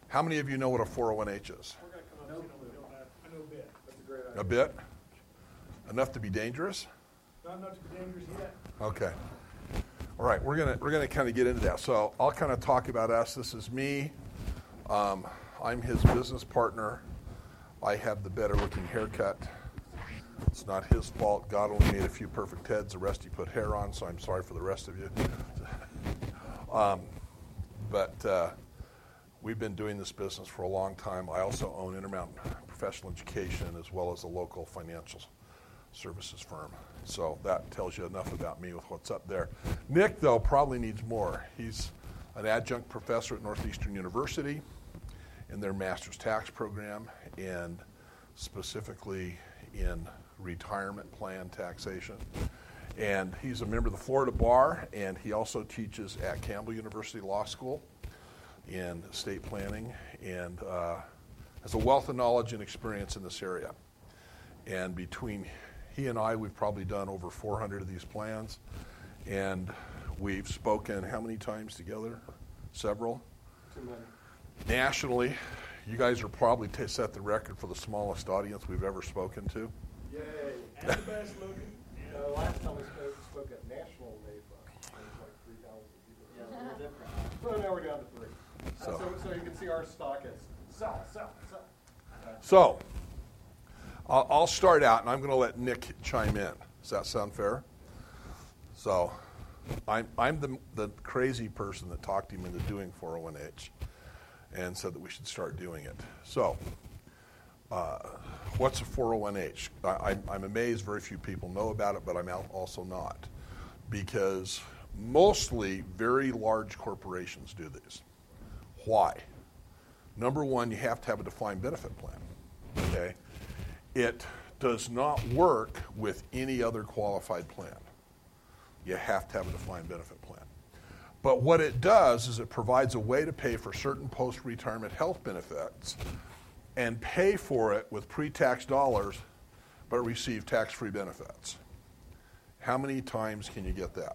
How many of you know what a 401h is? We're going to come up with that. I know a bit. That's a great idea. A bit? Enough to be dangerous? Not enough to be dangerous yet. Okay. All right, we're gonna kind of get into that. So I'll kind of talk about us. This is me. I'm his business partner. I have the better looking haircut. It's not his fault. God only made a few perfect heads. The rest he put hair on, so I'm sorry for the rest of you. But we've been doing this business for a long time. I also own Intermountain Professional Education as well as a local financial services firm. So that tells you enough about me with what's up there. Nick, though, probably needs more. He's an adjunct professor at Northeastern University in their master's tax program, and specifically in retirement plan taxation. And he's a member of the Florida Bar, and he also teaches at Campbell University Law School in estate planning, and has a wealth of knowledge and experience in this area. And between he and I, we've probably done over 400 of these plans, and we've spoken how many times together? Several? Too many. Nationally, you guys are probably set the record for the smallest audience we've ever spoken to. Yay. And the best looking. Last time we spoke at National Day, it was like 3,000 people. Yeah, a little different. So now we're down to 3. So you can see our stock is sell. So, I'll start out, and I'm going to let Nick chime in. Does that sound fair? So, I'm the crazy person that talked him into doing 401h and said that we should start doing it. So, what's a 401h? I'm amazed very few people know about it, but I'm also not, because mostly very large corporations do these. Why? Number one, you have to have a defined benefit plan. Okay? It does not work with any other qualified plan. You have to have a defined benefit plan. But what it does is it provides a way to pay for certain post-retirement health benefits and pay for it with pre-tax dollars, but receive tax-free benefits. How many times can you get that?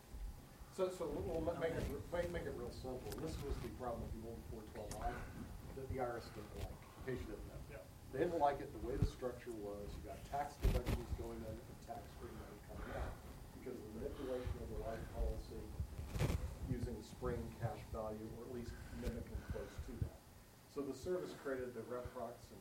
So we'll make it real simple. This was the problem with the old 412I that the IRS didn't like, in case you didn't know. Yeah. They didn't like it the way the structure was. You got tax deductions going in and tax-free money coming out because of the manipulation of the life policy using spring cash value, or at least mimicking close to that. So the service created the REPROX in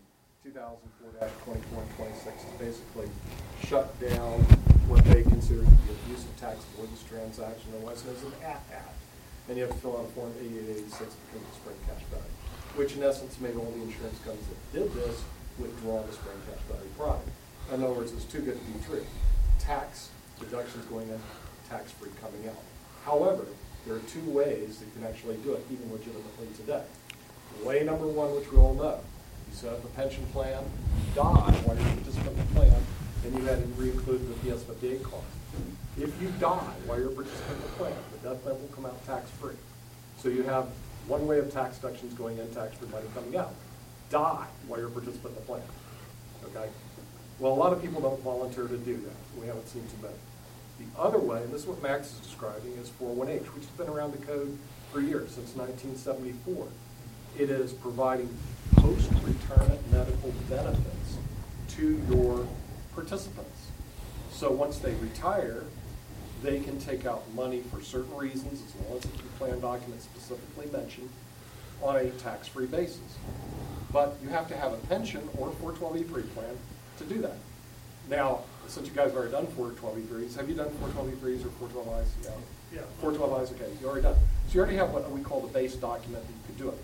2004-24 and 26 to basically shut down what they considered to be abusive tax avoidance transaction, otherwise known as an AT-AT. And you have to fill out a form 8886 because of spring cash value, which in essence made all the insurance companies that did this withdraw the spring cash value product. In other words, it's too good to be true. Tax deductions going in, tax-free coming out. However, there are 2 ways that you can actually do it, even legitimately today. Way number 1, which we all know, you set up a pension plan, die while you're a participant in the plan, then you had to re-include the PS58 cost. If you die while you're a participant in the plan, the death benefit will come out tax-free. So you have one way of tax deductions going in, tax-free money coming out. Die while you're a participant in the plan. Okay? Well, a lot of people don't volunteer to do that. We haven't seen too many. The other way, and this is what Max is describing, is 401h, which has been around the code for years, since 1974. It is providing post-retirement medical benefits to your participants. So once they retire, they can take out money for certain reasons, as long as the plan document specifically mentioned, on a tax-free basis. But you have to have a pension or a 412E3 plan to do that. Now, since you guys have already done 412E3s, have you done 412E3s or 412Is? Yeah. 412Is, okay, you already done. So you already have what we call the base document that you could do it,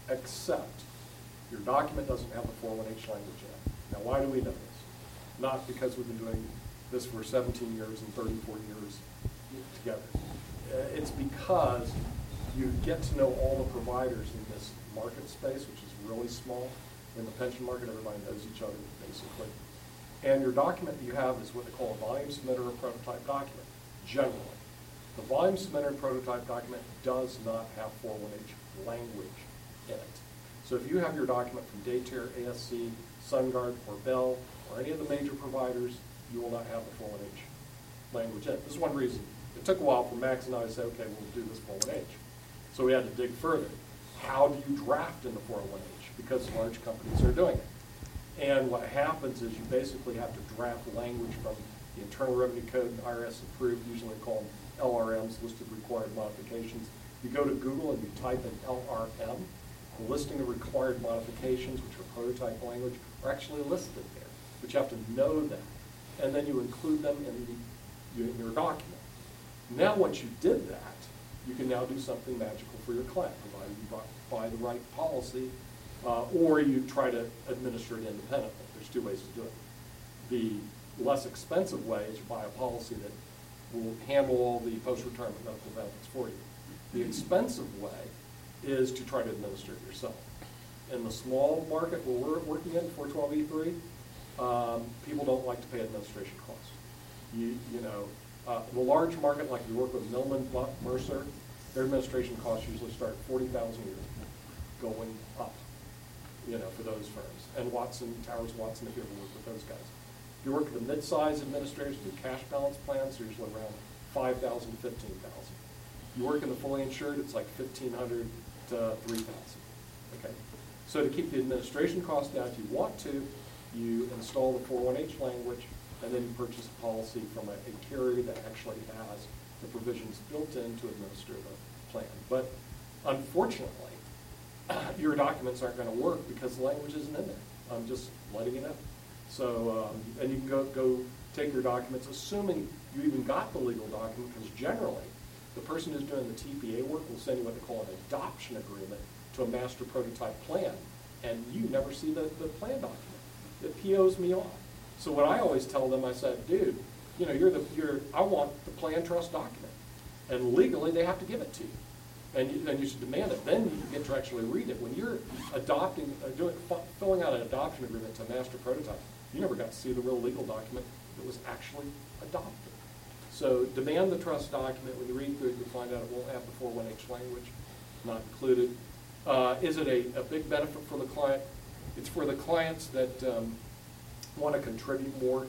except your document doesn't have the 401h language in it. Now, why do we know this? Not because we've been doing this for 17 years and 34 years together. It's because you get to know all the providers in this market space, which is really small. In the pension market, everybody knows each other, basically. And your document that you have is what they call a volume submitter or prototype document, generally. The volume submitter prototype document does not have 401h language in it. So if you have your document from Daytare, ASC, SunGard, or Bell, or any of the major providers, you will not have the 401h language in it. This is one reason. It took a while for Max and I to say, okay, we'll do this 401h. So we had to dig further. how do you draft in the 401H? Because large companies are doing it. And what happens is you basically have to draft language from the Internal Revenue Code and IRS approved, usually called LRMs, listed required modifications. You go to Google and you type in LRM, the listing of required modifications, which are prototype language, are actually listed there. But you have to know them. And then you include them in your document. Now once you did that, you can now do something magical for your client, provided you buy the right policy, or you try to administer it independently. There's two ways to do it. The less expensive way is you buy a policy that will handle all the post-retirement medical benefits for you. The expensive way is to try to administer it yourself. In the small market where we're working in, 412(e)(3), people don't like to pay administration costs. The large market, like you work with Millman, Buck, Mercer, their administration costs usually start at $40,000 a year, going up, for those firms. And Watson, Towers Watson, if you ever work with those guys. If you work with the mid-size administrators, do cash balance plans, they're usually around $5,000 to $15,000. You work in the fully insured, it's like $1,500 to $3,000. Okay. So to keep the administration costs down, if you want to, you install the 401H language, and then you purchase a policy from a carrier that actually has the provisions built in to administer the plan. But unfortunately, your documents aren't going to work because the language isn't in there. I'm just letting you know. So, and you can go take your documents, assuming you even got the legal document, because generally, the person who's doing the TPA work will send you what they call an adoption agreement to a master prototype plan, and you never see the plan document. It POs me off. So what I always tell them, I said, dude, I want the plan trust document, and legally they have to give it to you, and you should demand it. Then you get to actually read it. When you're filling out an adoption agreement to a master prototype, you never got to see the real legal document that was actually adopted. So demand the trust document. When you read through it, you'll find out it won't have the 401H language, not included. Is it a big benefit for the client? It's for the clients that want to contribute more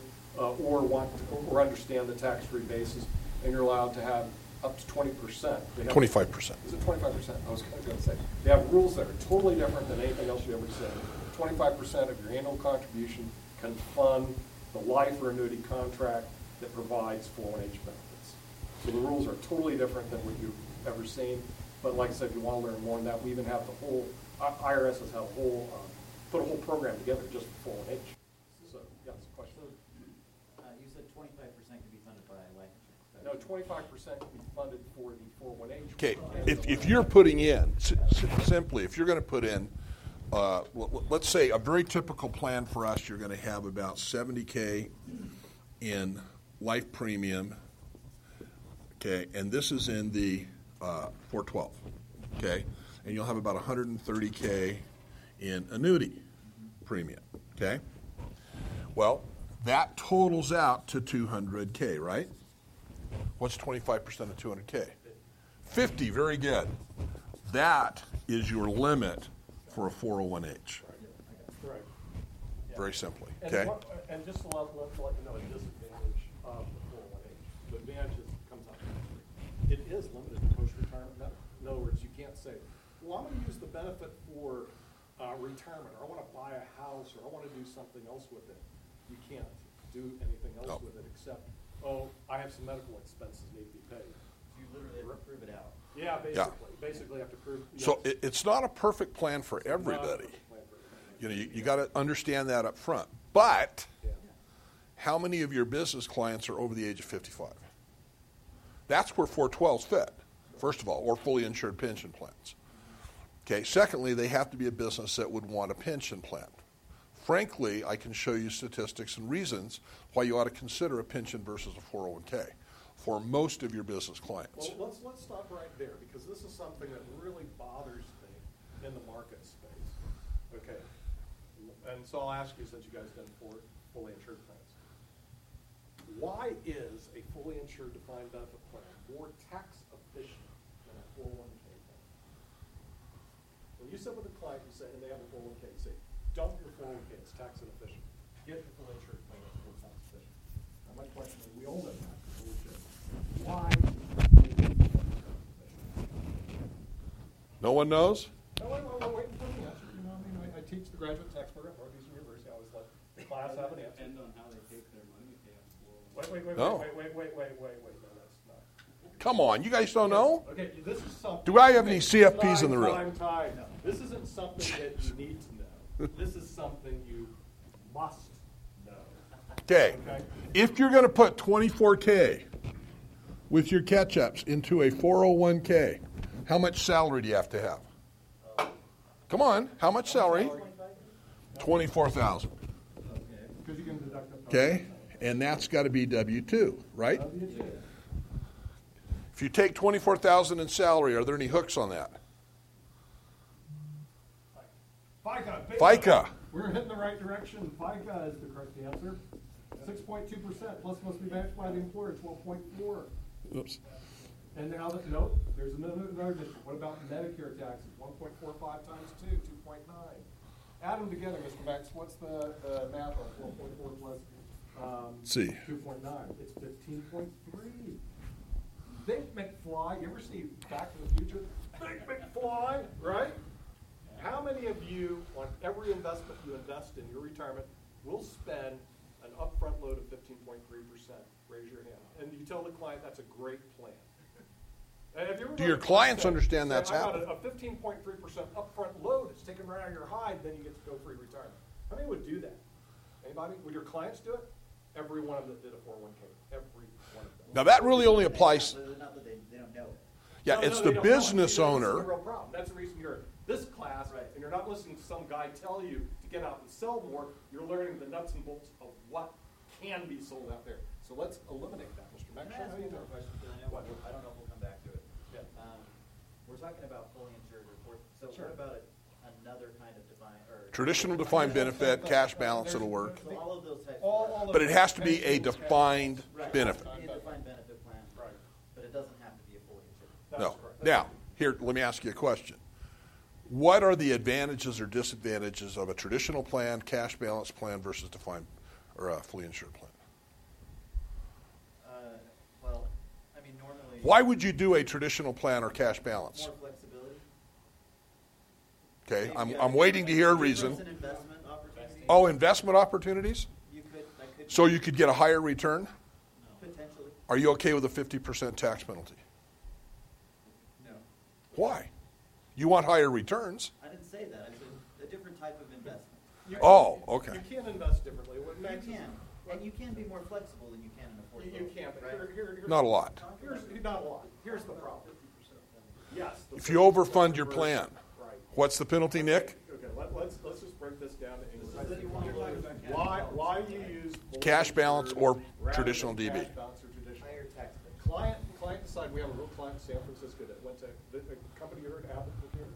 or understand the tax-free basis, and you're allowed to have up to 20%. 25%. Is it 25%? I was going to say. They have rules that are totally different than anything else you ever said. 25% of your annual contribution can fund the life or annuity contract that provides 401H benefits. So the rules are totally different than what you've ever seen. But like I said, if you want to learn more on that, we even have the whole, IRS has had a whole, put a whole program together just for 401H. So, yeah, it's a question. You said 25% can be funded by life insurance. No, 25% can be funded for the 401H. Okay, if you're putting in, simply, if you're going to put in, let's say a very typical plan for us, you're going to have about $70K in life premium, okay, and this is in the 412, okay, and you'll have about $130K in annuity premium, okay. Well, that totals out to $200K, right? What's 25% of $200K? 50, very good. That is your limit for a 401H. Right. Very simply, And okay? and just to let you know a disadvantage of the 401H. The advantage comes out. It is limited to post-retirement medical. In other words, you can't say, well, I'm going to use the benefit for retirement, or I want to buy a house, or I want to do something else with it. You can't do anything else with it except, I have some medical expenses need to be paid. You literally have to prove it out. Yeah, basically. Basically have to prove. So it's not a perfect plan for everybody. You got to understand that up front. But how many of your business clients are over the age of 55? That's where 412s fit, first of all, or fully insured pension plans. Okay. Secondly, they have to be a business that would want a pension plan. Frankly, I can show you statistics and reasons why you ought to consider a pension versus a 401K for most of your business clients. Well, let's stop right there, because this is something that really bothers me in the market space. Okay. And so I'll ask you, since you guys done fully insured plans, why is a fully insured defined benefit plan more tax efficient than a 401K plan? When you sit with a client, you say, and they have a 401K, you say, dump your 401K, it's tax inefficient. Get your fully insured plan, it's more tax efficient. Now my question is, we all know that, we should. Why? No one knows? No the graduate tax program at Northeastern University. I always let the class have an answer. Depend on how they take their money if they have slow. Wait, No. no, that's not. Come on, you guys don't know? Okay, this is something. Do I have any CFPs in the room? Time. This isn't something that you need to know. This is something you must know. Okay. Okay? If you're going to put 24K with your catch-ups into a 401K, how much salary do you have to have? Come on, how much salary? 24,000. Because you can deduct it. Okay? And that's got to be W-2, right? If you take 24,000 in salary, are there any hooks on that? FICA. FICA. We're heading the right direction. FICA is the correct answer. 6.2% plus must be matched by the employer, 12.4. Oops. And now that, nope, there's another addition. What about Medicare taxes? 1.45 times 2, 2.9. Add them together, Mr. Max. What's the math on 4.4 plus See. 2.9? It's 15.3. Think McFly. You ever see Back to the Future? Think McFly, right? How many of you, on every investment you invest in your retirement, will spend an upfront load of 15.3%? Raise your hand. And you tell the client that's a great plan. Have you ever Do your clients understand that's happening? A 15.3% upfront load. It's taken right out of your hide, then you get to go free retirement. How many would do that? Anybody? Would your clients do it? Every one of them that did a 401k. Every one of them. Now that really only applies. Not that they don't know it. Yeah, No, it's no, the they don't know. business This is the owner. real problem. That's the reason you're in this class, Right. and you're not listening to some guy tell you to get out and sell more. You're learning the nuts and bolts of what can be sold out there. So let's eliminate that, Mr. Can I Max. ask How you one more doing? question? Because I know, What? I don't know if we'll come back to it. Yeah. We're talking about fully insured report. So Sure. what about another kind of defined or Traditional defined benefit, cash balance, it'll work. So all of those types. All of But it has to be a pensions, defined Right. benefit. It has to be a defined benefit plan. Right. But it doesn't have to be a fully insured. That's No. correct. Now, here, let me ask you a question. What are the advantages or disadvantages of a traditional plan, cash balance plan versus defined or a fully insured plan? Well, I mean, normally. Why would you do a traditional plan or cash balance? More flexibility. Okay, I'm waiting to hear a reason. Difference in investment opportunities. Oh, investment opportunities? That could. So you could get a higher return? Potentially. Are you okay with a 50% tax penalty? No. Why? You want higher returns. I didn't say that. I said a different type of investment. Oh, okay. You can invest differently. What You Max is- can. And you can be more flexible than you can in a You portfolio. can, but right? here's Not a lot. Here's not a lot. Here's the problem. Yes. the If you overfund your 50%. plan, Right. what's the penalty, Nick? Okay, let's just break this down to English. Why- Why you use Cash balance or rather traditional than DB? Cash balance or traditional. Higher tax rate. Client decided, we have a real client in San Francisco that went to the company you heard, Apple.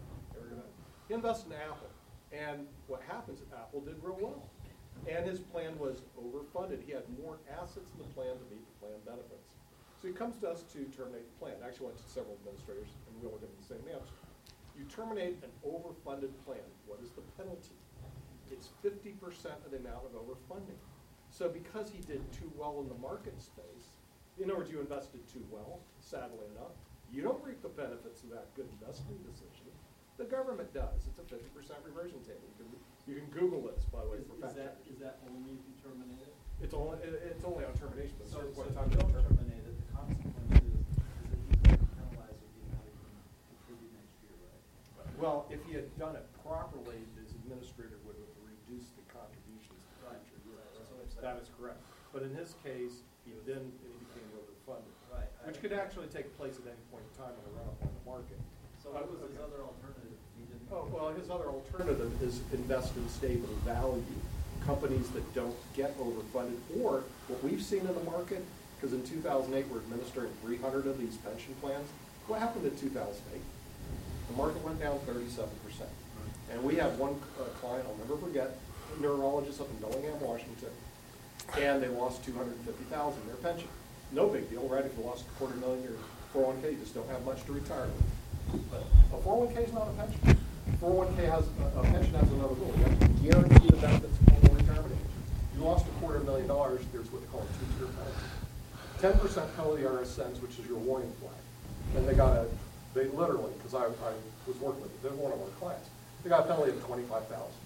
He invested in Apple, and what happens at Apple did real well. And his plan was overfunded. He had more assets in the plan to meet the plan benefits. So he comes to us to terminate the plan. Actually went to several administrators, and we all get the same answer. You terminate an overfunded plan. What is the penalty? It's 50% of the amount of overfunding. So because he did too well in the market space, in other words, you invested too well, sadly enough, you don't reap the benefits of that good investment decision. The government does. It's a 50% reversion table. You can Google this, by the way. for fact check. Is that only if you terminate it? It's only on termination, but So certain if point you in time don't you terminate. terminate it, the consequence is that you can penalize with the amount you can contribute next year, right? Well, if he had done it properly, his administrator would have reduced the contributions to the Right. future years. That's what I'm saying. That is correct. But in his case, he became overfunded. Right. Which could actually take place at any point in time in a run-up on the market. So what was his other alternative? He didn't. Oh, well, his other alternative is invest in stable value, companies that don't get overfunded, or what we've seen in the market, because in 2008, we're administering 300 of these pension plans. What happened in 2008? The market went down 37%. And we had one client, I'll never forget, a neurologist up in Bellingham, Washington, and they lost $250,000 in their pension. No big deal, right? If you lost $250,000, your 401k, you just don't have much to retire with. But a 401k is not a pension. 401k has, a pension has another rule. You have to guarantee the benefits before retirement age. You lost $250,000, there's what they call a two-tier penalty. 10% penalty IRS sends, which is your warning flag. And they literally, because I was working with them, they're one of our clients, they got a penalty of $25,000.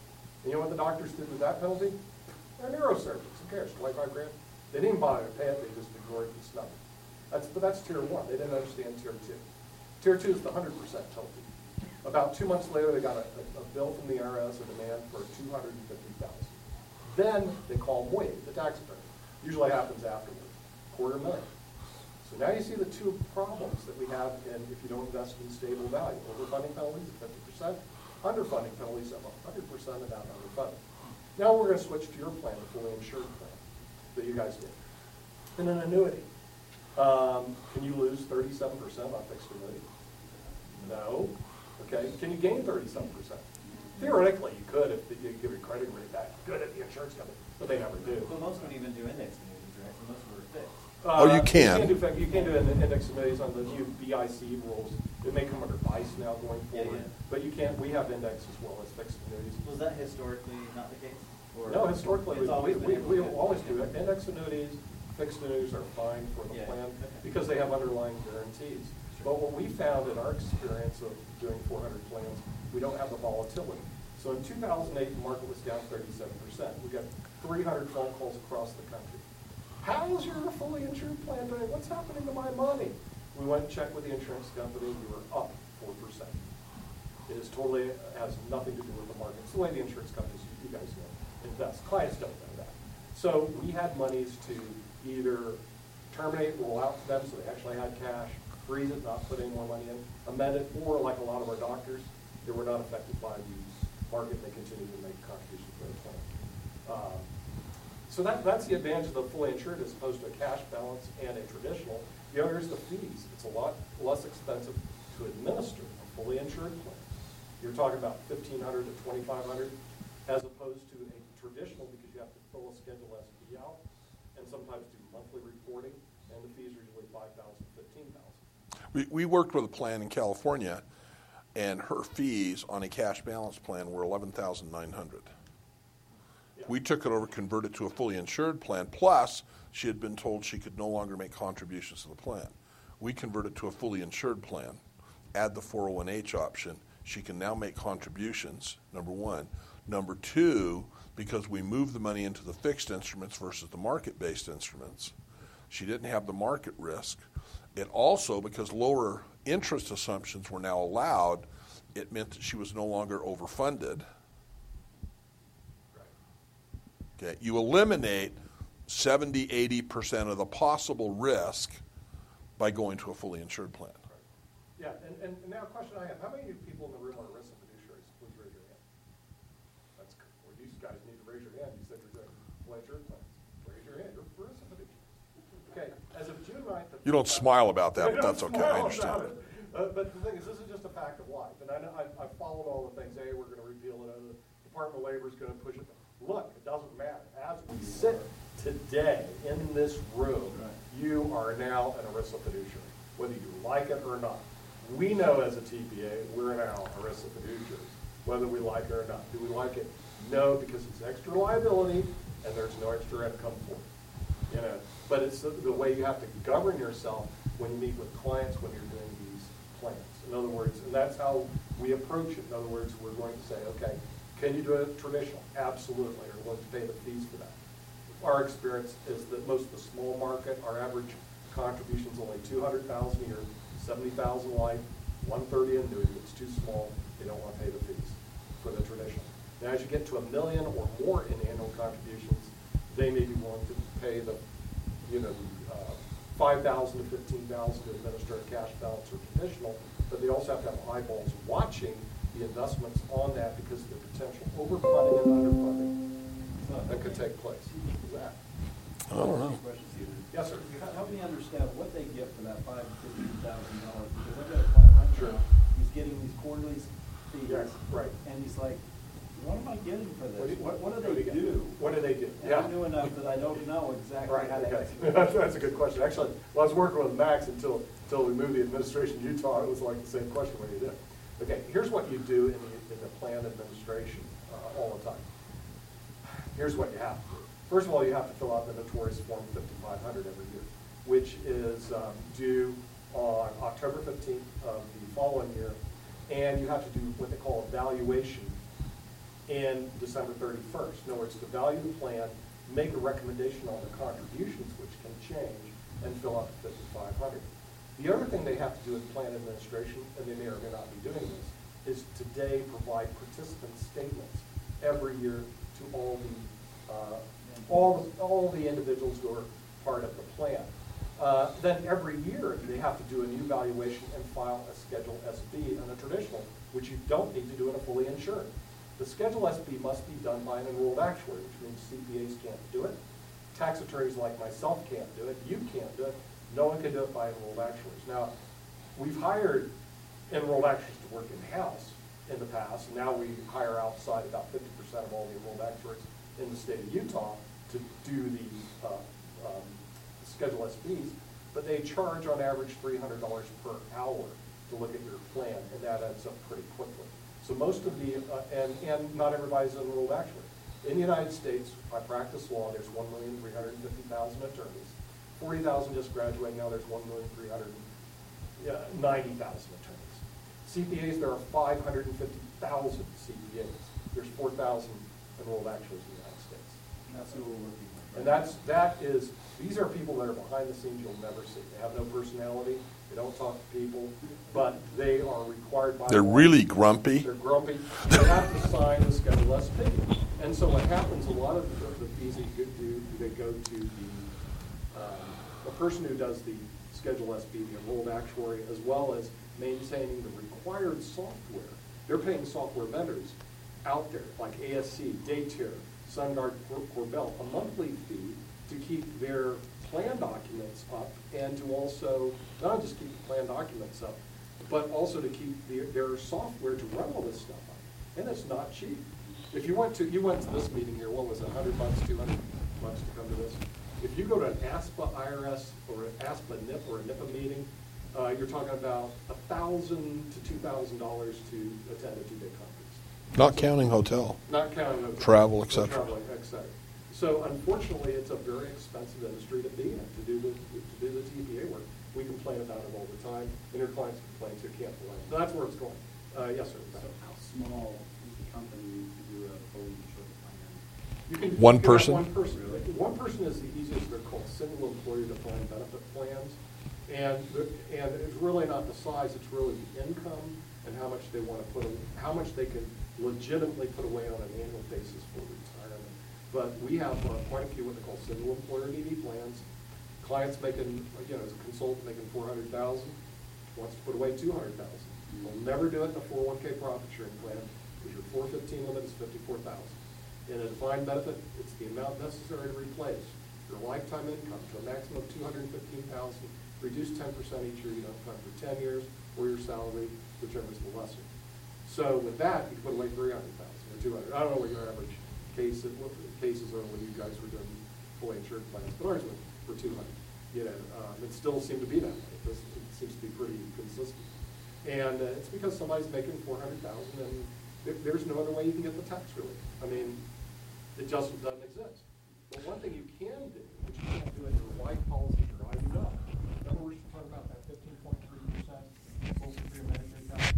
And you know what the doctors did with that penalty? They're neurosurgeons. Who cares? 25 grand. They didn't buy it or pay it. They just ignored it and snubbed it. But that's tier 1. They didn't understand tier 2. Tier 2 is the 100% penalty. About 2 months later, they got a bill from the IRS, a demand for $250,000. Then they call them waive the taxpayer. Usually happens afterwards, $250,000. So now you see the two problems that we have in if you don't invest in stable value. Overfunding penalties of 50%, underfunding penalties of 100% of that underfunding. Now we're going to switch to your plan, the fully insured plan that you guys did. In an annuity, can you lose 37% on fixed annuity? No. Okay. Can you gain 37%? Theoretically, you could if you give your credit rate back. Good at the insurance company, but they never do. But most don't even do index annuities, right? So most of them are fixed. You can. You can do index annuities on the new BIC rules. It may come under BICE now going forward, but you can't. We have index as well as fixed annuities. Was that historically not the case? Or No, historically, it's always been we able to- always do it. Index annuities, fixed annuities are fine for the Yeah, plan okay. because they have underlying guarantees. But what we found in our experience of doing 400 plans, we don't have the volatility. So in 2008, the market was down 37%. We got 300 phone calls across the country. How's your fully insured plan doing? What's happening to my money? We went and checked with the insurance company. We were up 4%. It is totally has nothing to do with the market. It's the way the insurance companies, you guys know, invest. Clients don't know that. So we had monies to either terminate, roll out to them so they actually had cash, freeze it, not put any more money in, amend it, or like a lot of our doctors, they were not affected by the market. They continued to make contributions to their plan. So that's the advantage of the fully insured as opposed to a cash balance and a traditional. The other is the fees. It's a lot less expensive to administer a fully insured plan. You're talking about $1,500 to $2,500 as opposed to a traditional because you have to fill a Schedule SP out and sometimes do monthly reporting, and the fees are usually $5,000, $15,000. We worked with a plan in California, and her fees on a cash balance plan were $11,900. We took it over, converted to a fully insured plan, plus she had been told she could no longer make contributions to the plan. We converted to a fully insured plan, add the 401h option. She can now make contributions, number one. Number two, because we moved the money into the fixed instruments versus the market-based instruments, she didn't have the market risk. It also, because lower interest assumptions were now allowed, it meant that she was no longer overfunded. Okay, you eliminate 70, 80% of the possible risk by going to a fully insured plan. Yeah, and now a question I have. How many of you people in the room are ERISA fiduciaries? Please raise your hand. That's good. Well, you guys need to raise your hand. You said you're doing fully insured plans. Raise your hand. You're ERISA fiduciaries. Okay, as of June 9th. You don't smile about that, but that's okay. I Smile understand about it. But the thing is, this is just a fact of life. And I know I've followed all the things. Hey, we're going to repeal it. The Department of Labor is going to push it. Look, it doesn't matter. As we sit today in this room, you are now an ERISA fiduciary, whether you like it or not. We know as a TPA, we're now ERISA fiduciaries, whether we like it or not. Do we like it? No, because it's extra liability and there's no extra income for it. You know, but it's the way you have to govern yourself when you meet with clients when you're doing these plans. In other words, and that's how we approach it. In other words, we're going to say, okay, can you do it traditional? Absolutely. You're willing to pay the fees for that. Our experience is that most of the small market, our average contribution is only $200,000 a year, $70,000 life, $130,000 annuity. It's too small. They don't want to pay the fees for the traditional. Now, as you get to $1 million or more in annual contributions, they may be willing to pay the, $5,000 to $15,000 to administer a cash balance or traditional, but they also have to have eyeballs watching the investments on that because of the potential overfunding and underfunding that could take place. Zach? I don't know. Yes, sir. Help me understand what they get for that $5,000 to $15,000, because I've got a client right Sure. now, he's getting these quarterly fees. Yes, right. And he's like, what am I getting for this? What do do they you get? do? What do they do? And I'm new enough that I don't know exactly Right, how to okay. answer. That's a good question. Actually, when I was working with Max until we moved the administration to Utah, it was like the same question when you did. Okay, here's what you do in the plan administration all the time. Here's what you have to do. First of all, you have to fill out the notorious Form 5500 every year, which is due on October 15th of the following year, and you have to do what they call a valuation and December 31st. In other words, to value the plan, make a recommendation on the contributions, which can change, and fill out the 5,500. The other thing they have to do with plan administration, and they may or may not be doing this, is today provide participant statements every year to all the individuals who are part of the plan. Then every year they have to do a new valuation and file a Schedule SB on a traditional, which you don't need to do in a fully insured. The Schedule SB must be done by an enrolled actuary, which means CPAs can't do it. Tax attorneys like myself can't do it. You can't do it. No one can do it by enrolled actuaries. Now, we've hired enrolled actuaries to work in-house in the past. Now we hire outside about 50% of all the enrolled actuaries in the state of Utah to do the Schedule SBs, but they charge on average $300 per hour to look at your plan, and that adds up pretty quickly. So most of the, and not everybody's an enrolled actuary. In the United States, I practice law, there's 1,350,000 attorneys. 40,000 just graduating, now there's 1,390,000 attorneys. CPAs, there are 550,000 CPAs. There's 4,000 enrolled actuaries in the United States. That's who we're working with. And these are people that are behind the scenes you'll never see. They have no personality, they don't talk to people, but they are required by They're law. really grumpy. They're grumpy. They have to sign the Schedule SB. And so what happens, a lot of the fees that you do, they go to the person who does the Schedule SB, the enrolled actuary, as well as maintaining the required software. They're paying software vendors out there, like ASC, Daytier, SunGuard, Corbell, a monthly fee to keep their plan documents up, and to also, not just keep the plan documents up, but also to keep their software to run all this stuff up. And it's not cheap. If you went to this meeting here, what was it, $100, $200 to come to this? If you go to an ASPA IRS or an ASPA NIP or a NIPA meeting, you're talking about $1,000 to $2,000 to attend a two-day conference. Not counting hotel. Not counting hotel. Travel, et cetera. Travel, et cetera. So unfortunately, it's a very expensive industry to be in, to do the TPA work. We complain about it all the time, and your clients complain, so you can't blame. So that's where it's going. Yes, sir. So how small is the company to do a fully insured plan? You can One have person? One person. One person is the easiest. They're called single employer defined benefit plans, and it's really not the size. It's really the income and how much they want to put, how much they can legitimately put away on an annual basis for retirement. But we have quite a few what they call single employer DB plans. Clients making, as a consultant making $400,000 wants to put away $200,000. We'll never do it in a 401k profit sharing plan because your 415 limit is $54,000. In a defined benefit, it's the amount necessary to replace your lifetime income to a maximum of $215,000, reduce 10% each year, for 10 years, or your salary, whichever is the lesser. So with that, you can put away $300,000 or $200,000. I don't know what your average cases are when you guys were doing fully insured plans, but ours were $200,000. It still seemed to be that way. It seems to be pretty consistent. And it's because somebody's making $400,000 and there's no other way you can get the tax relief. I mean, it just doesn't exist. But one thing you can do, which you can't do in your life policy or IUL, remember we're talking about that 15.3% Social Security Medicare tax?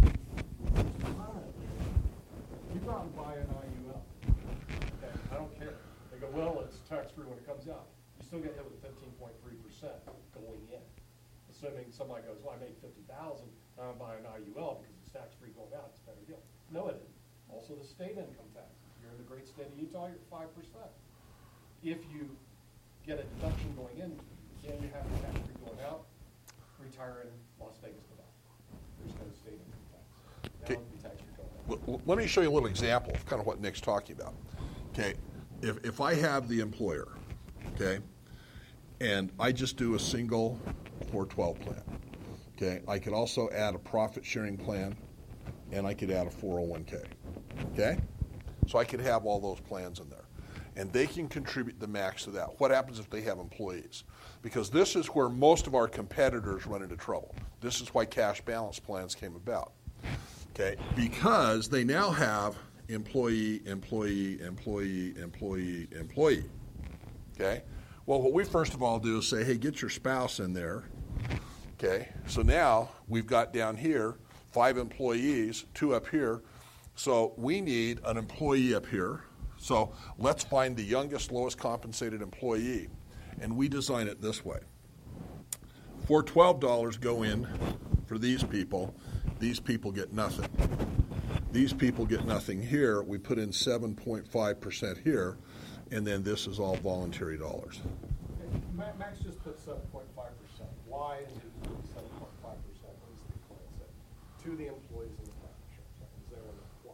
You go out and buy an IUL. Okay, I don't care. They go, well, it's tax-free when it comes out. You still get hit with 15.3% going in. Assuming somebody goes, well, I made $50,000, now I'm buying an IUL because it's tax-free going out, it's a better deal. No, it isn't. Also the state income tax. If you're in the great state of Utah, you're 5%. If you get a deduction going in, then you have your tax-free going out, retire in Las Vegas, Nevada. There's no state income tax. Now it'll be tax-free going out. Let me show you a little example of kind of what Nick's talking about. Okay, if I have the employer, okay, and I just do a single 412 plan, okay, I could also add a profit sharing plan, and I could add a 401k, okay? So I could have all those plans in there. And they can contribute the max to that. What happens if they have employees? Because this is where most of our competitors run into trouble. This is why cash balance plans came about. Okay, because they now have employee, employee, employee, employee, employee. Okay? Well, what we first of all do is say, hey, get your spouse in there. Okay? So now we've got down here 5 employees, 2 up here. So we need an employee up here. So let's find the youngest, lowest compensated employee. And we design it this way. For $12 go in for these people get nothing. These people get nothing here. We put in 7.5% here, and then this is all voluntary dollars. Okay, Max just put 7.5%. Why is it 7.5%? What does the plan say? To the employees in the plan insurance. Is there an why?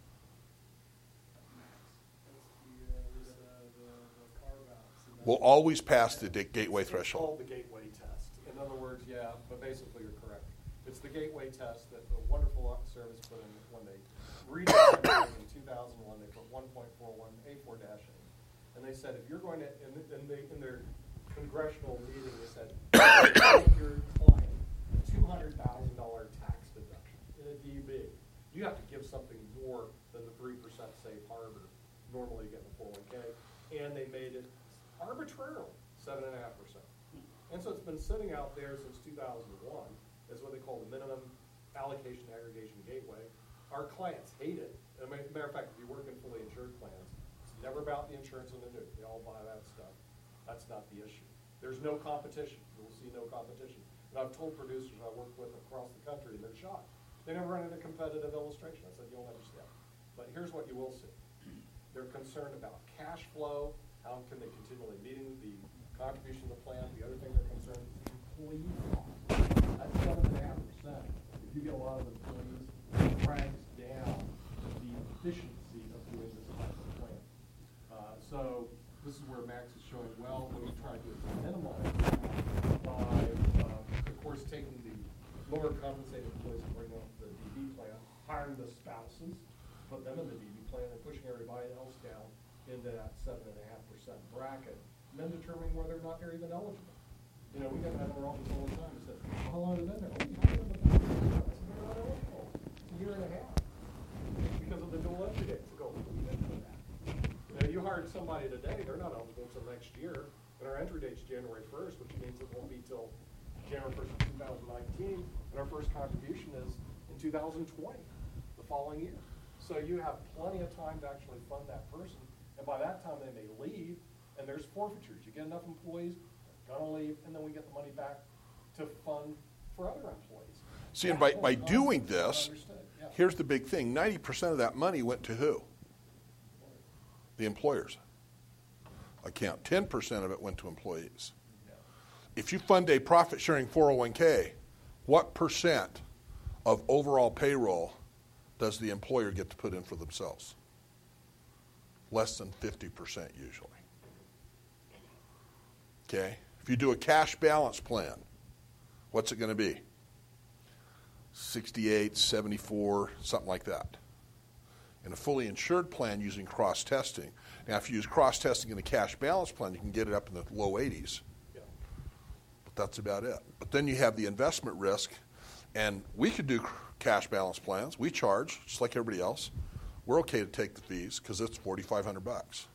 We'll always pass the gateway It's threshold. called the gateway test. In other words, yeah, but basically you're correct. It's the gateway test that the wonderful service put in when they redid it in 2001. They put 1.41 A4-8, and they said if you're going to in their congressional meeting, they said give your client $200,000 tax deduction in a DB. You have to give something more than the 3% safe harbor normally you get in the 401k, and they made it arbitrarily 7.5%. And so it's been sitting out there since 2001 as what they call the minimum allocation aggregation gateway. Our clients hate it. As a matter of fact, if you work in fully insured plans, it's never about the insurance and the annuity. They all buy that stuff. That's not the issue. There's no competition. You'll see no competition. And I've told producers I work with across the country, and they're shocked. They never run into competitive illustration. I said, you'll never see that. But here's what you will see. They're concerned about cash flow. How can they continually meeting the contribution to the plan? The other thing they're concerned is employee cost. That's 7.5%. If you get a lot of employees, it drags down the efficiency of doing this type of plan. So this is where Max is showing, well, what we try to do is minimize that by, of course, taking the lower compensated employees and bringing up the DB plan, hiring the spouses, put them in the DB plan, and pushing everybody else down into that 7.5% bracket, and then determining whether or not they're even eligible. You know, we get that in our office all the time. We said, how long have they been there? Oh, you haven't been there. I said, they're not eligible. It's a year and a half. Because of the dual entry dates. We go, we didn't do that. You know, you hired somebody today, they're not eligible until next year, and our entry date's January 1st, which means it won't be till January 1st of 2019, and our first contribution is in 2020, the following year. So you have plenty of time to actually fund that person, and by that time they may leave, and there's forfeitures. You get enough employees, they're gonna leave, and then we get the money back to fund for other employees. See, and by doing this, yeah. here's the big thing. 90% of that money went to who? The employers. Account. 10% of it went to employees. If you fund a profit-sharing 401k, what percent of overall payroll does the employer get to put in for themselves? Less than 50% usually. Okay? If you do a cash balance plan, what's it going to be? 68, 74, something like that. In a fully insured plan using cross-testing. Now, if you use cross-testing in a cash balance plan, you can get it up in the low 80s. Yeah. But that's about it. But then you have the investment risk, and we could do cash balance plans. We charge, just like everybody else. We're okay to take the fees because it's $4,500.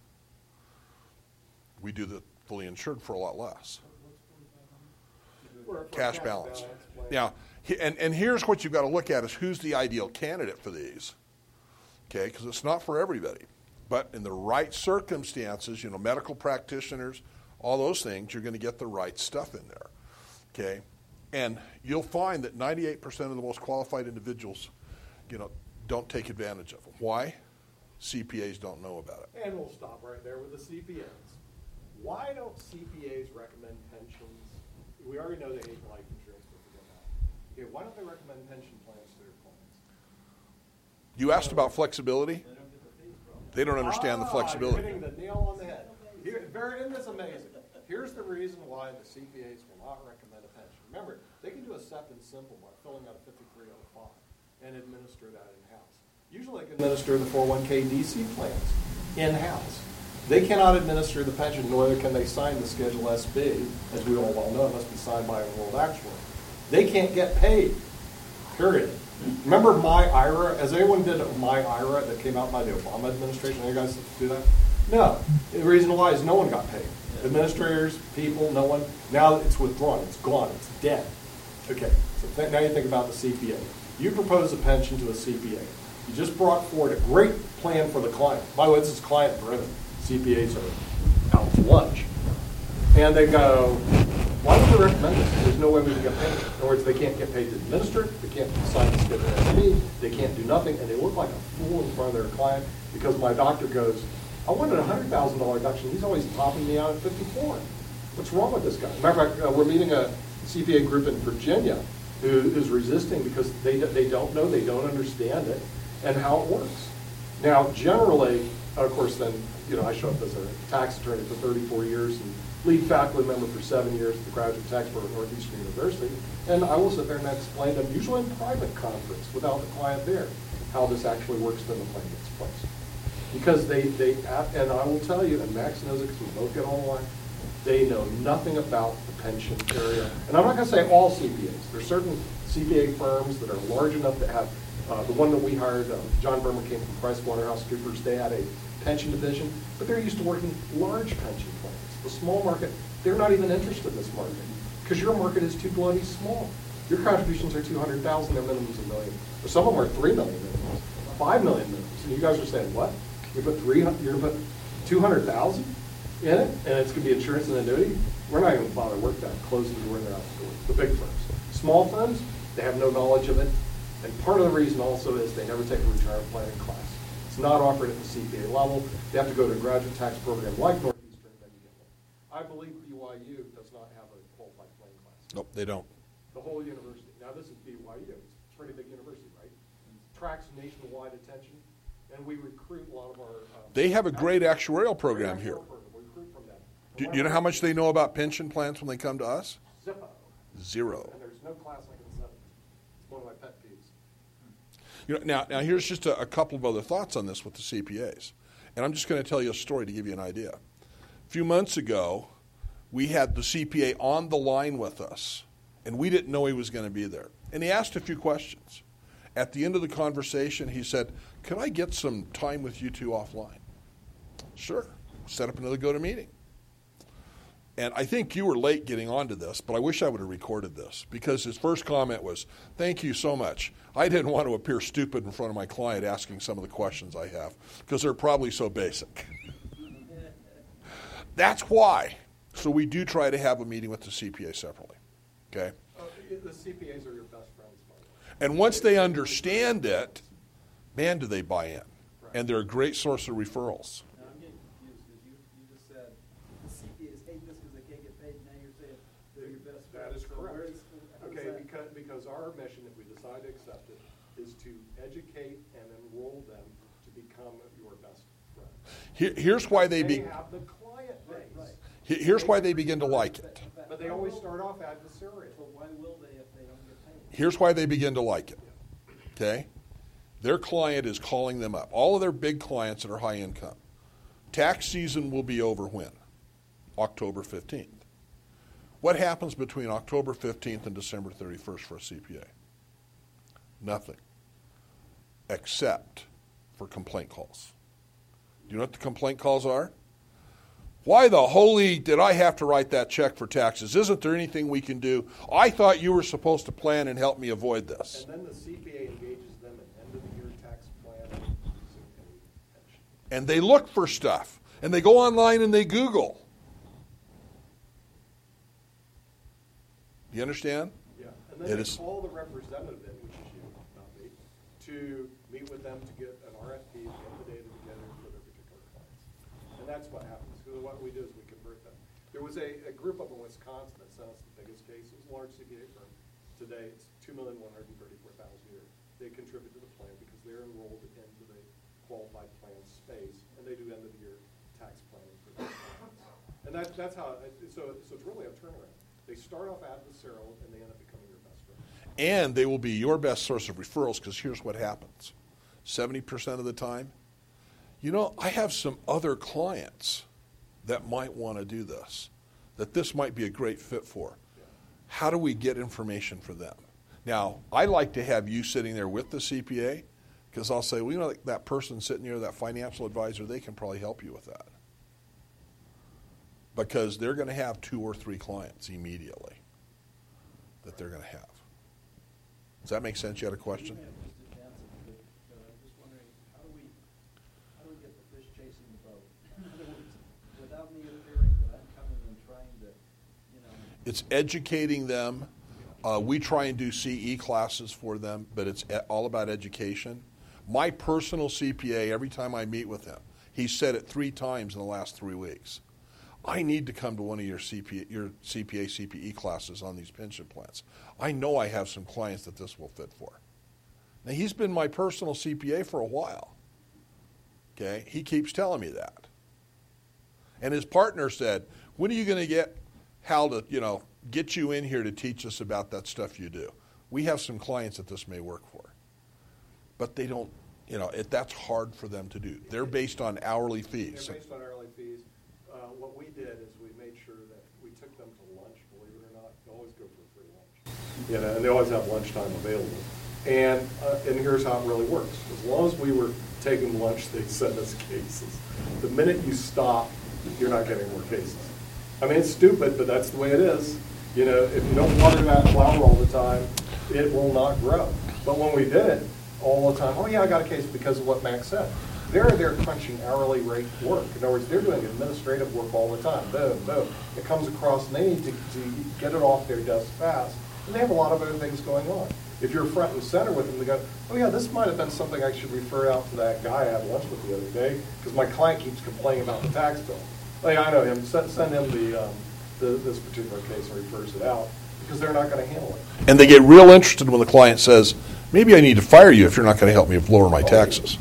We do the fully insured for a lot less. For Cash balance. plan. Now, and here's what you've got to look at is who's the ideal candidate for these. Okay, because it's not for everybody. But in the right circumstances, you know, medical practitioners, all those things, you're going to get the right stuff in there. Okay? And you'll find that 98% of the most qualified individuals, you know, don't take advantage of them. Why? CPAs don't know about it. And we'll stop right there with the CPAs. Why don't CPAs recommend pensions? We already know they hate life insurance, but forget that. Okay, why don't they recommend pension plans to their clients? You asked about flexibility. They don't get the fees, bro. They don't understand the flexibility. You're hitting the nail on the head. Isn't this amazing? Here's the reason why the CPAs will not recommend a pension. Remember, they can do a SEP and simple by filling out a 5305 and administer that in-house. Usually they can administer the 401k DC plans in-house. They cannot administer the pension, nor can they sign the Schedule SB, as we all well know. It must be signed by a enrolled actuary. They can't get paid, period. Remember My IRA? Has anyone did My IRA that came out by the Obama administration? Any guys do that? No. The reason why is no one got paid. Administrators, people, no one. Now it's withdrawn. It's gone. It's dead. Okay. So now you think about the CPA. You propose a pension to a CPA. You just brought forward a great plan for the client. By the way, this is client-driven. CPAs are out to lunch. And they go, why would we recommend this? There's no way we can get paid. In other words, they can't get paid to administer it, they can't sign this guarantee, they can't do nothing, and they look like a fool in front of their client because my doctor goes, I wanted a $100,000 reduction. He's always topping me out at 54. What's wrong with this guy? Matter of fact, we're meeting a CPA group in Virginia who is resisting because they don't know, they don't understand it, and how it works. Now, generally, of course, then, I show up as a tax attorney for 34 years and lead faculty member for 7 years at the Graduate Tax Program at Northeastern University, and I will sit there and explain to them, usually in private conference, without the client there, how this actually works when the plan gets placed. Because and I will tell you, and Max knows it because we both get online, they know nothing about the pension area. And I'm not going to say all CPAs. There's certain CPA firms that are large enough to have, the one that we hired, John Berman came from PricewaterhouseCoopers, they had a pension division, but they're used to working large pension plans. The small market, they're not even interested in this market because your market is too bloody small. Your contributions are $200,000, their minimum's $1 million. Or some of them are $3 million minimums, $5 million minimums. And you guys are saying, what? You're going to put $200,000 in it, and it's going to be insurance and annuity? We're not even going to bother work that closely to where they're out the door. The big firms. Small firms, they have no knowledge of it. And part of the reason also is they never take a retirement planning class. It's not offered at the CPA level. They have to go to a graduate tax program like Northeastern, then you get one. I believe BYU does not have a qualified planning class. Nope, they don't. The whole university. Now this is BYU. It's a pretty big university, right? Attracts nationwide attention, and we recruit a lot of our. They have a great actuarial program here. We recruit from them. Do you know how much they know about pension plans when they come to us? Zippo. Zero. And there's no class like it in 7. It's one of my pet peeves. Now here's just a couple of other thoughts on this with the CPAs. And I'm just going to tell you a story to give you an idea. A few months ago, we had the CPA on the line with us, and we didn't know he was going to be there. And he asked a few questions. At the end of the conversation, he said, "Can I get some time with you two offline?" Sure. Set up another go-to-meeting. And I think you were late getting onto this, but I wish I would have recorded this because his first comment was, "Thank you so much. I didn't want to appear stupid in front of my client asking some of the questions I have because they're probably so basic." That's why. So we do try to have a meeting with the CPA separately. Okay? The CPAs are your best friends, by the way. And once they understand it, man, do they buy in. Right. And they're a great source of referrals. Now, I'm getting confused because you just said the CPAs hate this because they can't get paid. Now you're saying they're your best friends. That is So correct. how does Okay, that- because our mission, if we decide to accept it, is to educate and enroll them to become your best friend. Here's why they have the client base. Right. here's why they begin to like it. But they always start off adversarial. So why will they if they don't get paid? Here's why they begin to like it. Okay? Their client is calling them up. All of their big clients that are high income. Tax season will be over when? October 15th. What happens between October 15th and December 31st for a CPA? Nothing. Except for complaint calls. Do you know what the complaint calls are? Why the holy did I have to write that check for taxes? Isn't there anything we can do? I thought you were supposed to plan and help me avoid this. And then the CPA engages them in end-of-the-year tax plan and pension. And they look for stuff. And they go online and they Google. Do you understand? Yeah, and then It they is- call the representative in, which is you, not me, to meet with them to get an RFP, get the data together for their particular clients. And that's what happens. Because what we do is we convert them. There was a group up in Wisconsin that sent us the biggest case. It was a large CPA firm. Today, it's $2,134,000 a year. They contribute to the plan because they're enrolled into the qualified plan space, and they do end-of-the-year tax planning for their clients. And that's how, so it's really a turnaround. They start off adversarial, and they end up becoming your best friend. And they will be your best source of referrals because here's what happens. 70% of the time, I have some other clients that might want to do this, that this might be a great fit for. Yeah. How do we get information for them? Now, I like to have you sitting there with the CPA because I'll say, well, that person sitting there, that financial advisor, they can probably help you with that. Because they're going to have 2 or 3 clients immediately that they're going to have. Does that make sense? You had a question? You may have just advanced it, but I just want vote. In other words, without me appearing that I'm coming and trying to, you know. It's educating them. We try and do CE classes for them, but it's all about education. My personal CPA, every time I meet with him, he said it 3 times in the last 3 weeks. I need to come to one of your CPA, CPE classes on these pension plans. I know I have some clients that this will fit for. Now, he's been my personal CPA for a while. Okay? He keeps telling me that. And his partner said, when are you going to get Hal to, get you in here to teach us about that stuff you do? We have some clients that this may work for. But they don't, that's hard for them to do. They're based on hourly fees. They're based on hourly fees. What we did is we made sure that we took them to lunch, believe it or not. They always go for free lunch. And they always have lunchtime available. And here's how it really works. As long as we were taking lunch, they send us cases. The minute you stop, you're not getting more cases. I mean, it's stupid, but that's the way it is. If you don't water that flower all the time, it will not grow. But when we did it all the time, oh yeah, I got a case because of what Max said. They're crunching hourly rate work. In other words, they're doing administrative work all the time. Boom, boom. It comes across, and they need to get it off their desk fast. And they have a lot of other things going on. If you're front and center with them, they go, oh yeah, this might have been something I should refer out to that guy I had lunch with the other day because my client keeps complaining about the tax bill. Oh yeah, I know him. Send him this particular case and refers it out because they're not going to handle it. And they get real interested when the client says, maybe I need to fire you if you're not going to help me lower my taxes.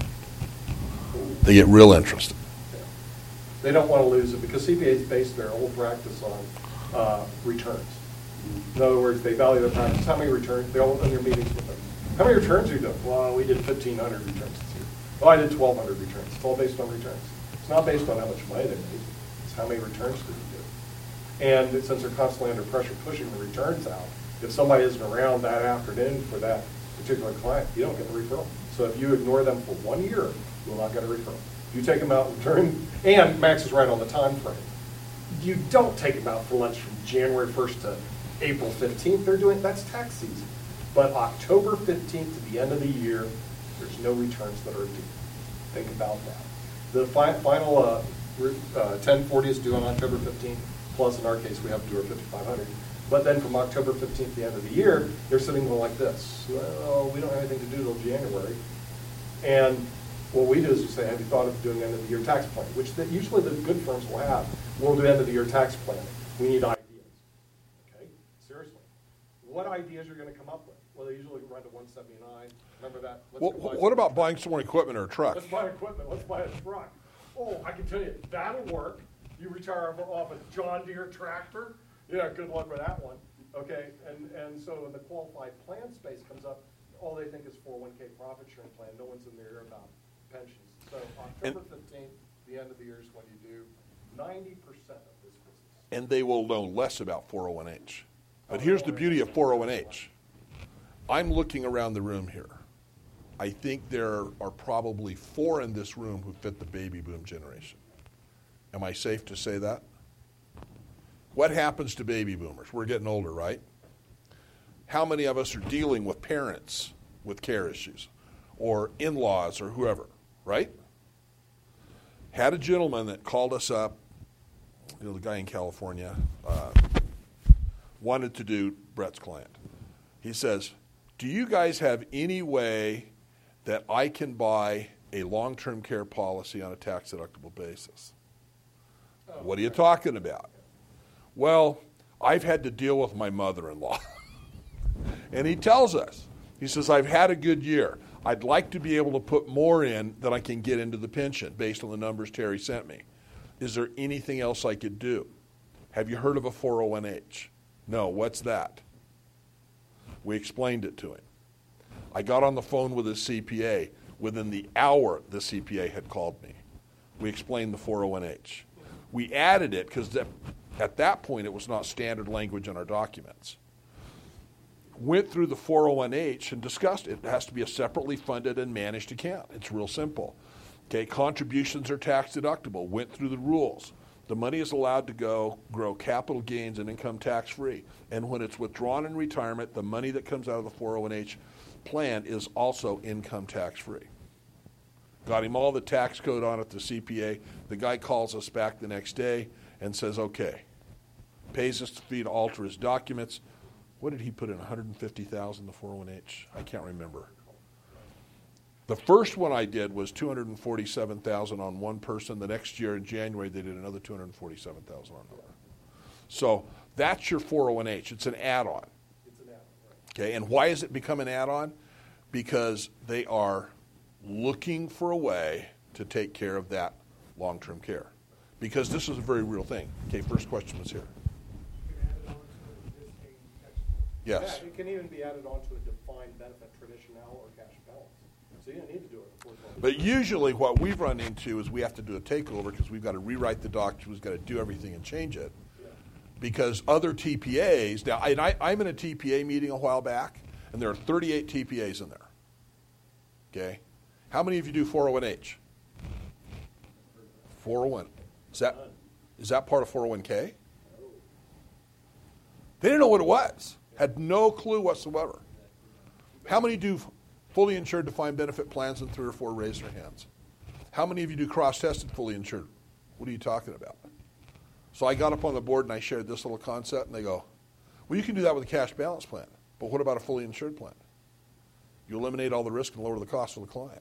They get real interested. Yeah. They don't want to lose it because CPAs base their whole practice on returns. In other words, they value their practice. How many returns? They all in their meetings with them. How many returns are you doing? Well, we did 1,500 returns this year. Well, I did 1,200 returns. It's all based on returns. It's not based on how much money they made. It's how many returns did you do. And since they're constantly under pressure pushing the returns out, if somebody isn't around that afternoon for that particular client, you don't get the referral. So if you ignore them for 1 year, you will not get a referral. If you take them out and return, and Max is right on the time frame. You don't take them out for lunch from January 1st to April 15th. That's tax season. But October 15th to the end of the year, there's no returns that are due. Think about that. The final 1040 is due on October 15th, plus in our case we have to do our 5,500. But then from October 15th to the end of the year, they're sitting going like this. Well, we don't have anything to do till January. And what we do is we say, have you thought of doing end of the year tax planning, which usually the good firms will have. We'll do end of the year tax planning. We need ideas. Okay? Seriously. What ideas are you going to come up with? Well, they usually run to 179. Remember that? What about buying some more equipment or a truck? Let's buy equipment. Let's buy a truck. Oh, I can tell you, that'll work. You retire off a John Deere tractor. Yeah, good luck with that one. Okay, and so when the qualified plan space comes up, all they think is 401k profit sharing plan. No one's in there about pensions. So October 15th, the end of the year is when you do 90% of this business. And they will know less about 401h. But here's the beauty of 401h. I'm looking around the room here. I think there are probably 4 in this room who fit the baby boom generation. Am I safe to say that? What happens to baby boomers? We're getting older, right? How many of us are dealing with parents with care issues or in-laws or whoever, right? Had a gentleman that called us up, the guy in California, wanted to do Brett's client. He says, do you guys have any way that I can buy a long-term care policy on a tax-deductible basis? What are you talking about? Well, I've had to deal with my mother-in-law. And he tells us, he says, I've had a good year. I'd like to be able to put more in than I can get into the pension based on the numbers Terry sent me. Is there anything else I could do? Have you heard of a 401h? No, what's that? We explained it to him. I got on the phone with his CPA. Within the hour, the CPA had called me. We explained the 401h. We added it because at that point it was not standard language in our documents. Went through the 401h and discussed it. It has to be a separately funded and managed account. It's real simple. Okay, contributions are tax deductible. Went through the rules. The money is allowed to grow capital gains and income tax free. And when it's withdrawn in retirement, the money that comes out of the 401h plan is also income tax free. Got him all the tax code on it, the CPA. The guy calls us back the next day and says, okay. Pays us the fee to alter his documents. What did he put in, 150,000 the 401H? I can't remember. The first one I did was 247,000 on one person. The next year in January, they did another 247,000 on another. So that's your 401H. It's an add-on. It's an add-on, right? Okay, and why has it become an add-on? Because they are looking for a way to take care of that long-term care. Because this is a very real thing. Okay, first question was here. Yes. Yeah, it can even be added onto a defined benefit traditional or cash balance. So you don't need to do it before 12. But usually what we've run into is we have to do a takeover because we've got to rewrite the documents, we've got to do everything and change it. Yeah. Because other TPAs, now I'm in a TPA meeting a while back, and there are 38 TPAs in there. Okay? How many of you do 401H? 401. Is that part of 401K? They didn't know what it was. Had no clue whatsoever. How many do fully insured defined benefit plans, and 3 or 4 raise their hands? How many of you do cross-tested fully insured? What are you talking about? So I got up on the board and I shared this little concept, and they go, well, you can do that with a cash balance plan, but what about a fully insured plan? You eliminate all the risk and lower the cost for the client.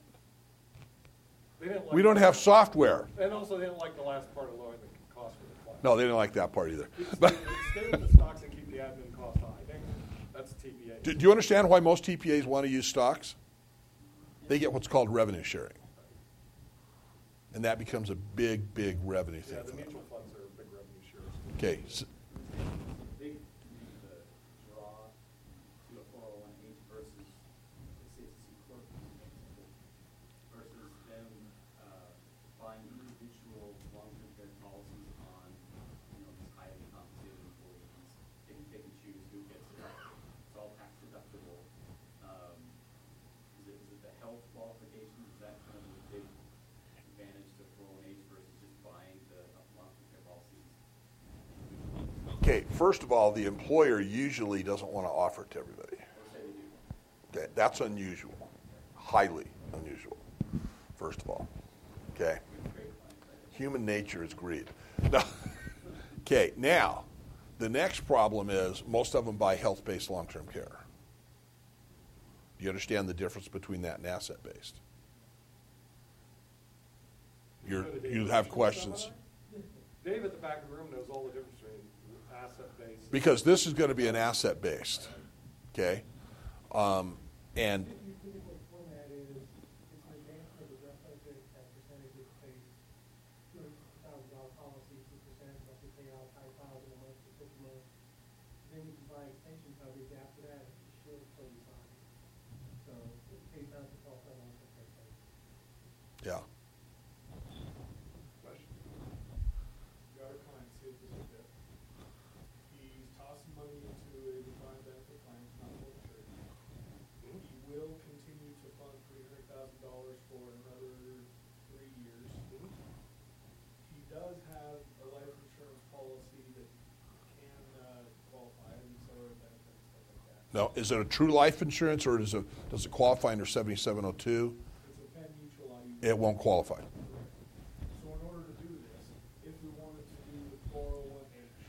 We don't have software. And also they didn't like the last part of lowering the cost for the client. No, they didn't like that part either. Stay with the stocks and keep the admin cost high. I think that's TPA. Do you understand why most TPAs want to use stocks? They get what's called revenue sharing. And that becomes a big, big revenue thing Yeah, the for them. mutual funds are big revenue shares. Okay. Big reason to draw to a 401H versus, let's say it's a C corp, versus them buying individual long-term care policies on, these highly compensated employees. They can pick and choose who gets it. It's all tax deductible. Is it the health qualifications? Is that kind of the big advantage to 401H versus just buying the long-term care policies? Okay, first of all, the employer usually doesn't want to offer it to everybody. Okay, that's unusual, highly unusual, first of all. Okay, human nature is greed. No. Okay, now, the next problem is most of them buy health-based long-term care. Do you understand the difference between that and asset-based? You have questions? Dave at the back of the room knows all the difference between asset-based. Because this is going to be an asset-based, okay? And You typically format it as, it's an advance of the rest of it, that percentage is paid, $200,000 policy, 2%, but they pay out $5,000 a month for 6 months. Then you can buy extension coverage after that, if you're short, so you buy. So it pays out to cost that on the pay. yeah. Question. Got a client, see if this is it. He's tossing money into a defined benefit plan, it's not full insured. He will continue to fund $300,000 for another 3 years. He does have a life insurance policy that can qualify as accelerated benefit and stuff like that. No, is it a true life insurance or does it qualify under 7702? It's a Penn Mutual IUL. It won't qualify. So in order to do this, if we wanted to do the 401H,